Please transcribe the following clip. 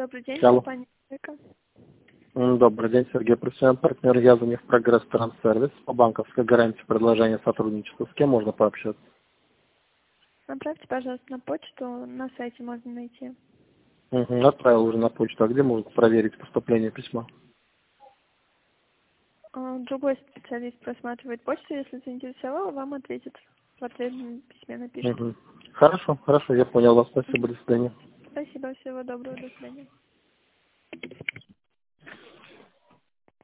Добрый день, Алло. компания «Эко». Добрый день, Сергей, профессиональный партнер. Я звоню в прогресс Транссервис по банковской гарантии предложения сотрудничества. С кем можно пообщаться? Направьте, пожалуйста, на почту, на сайте можно найти. Отправил уже на почту. А где можно проверить поступление письма? Другой специалист просматривает почту, если заинтересовало, вам ответит. В ответном письме напишет. Хорошо, я понял вас. Спасибо, до свидания. Спасибо, всего доброго, до свидания.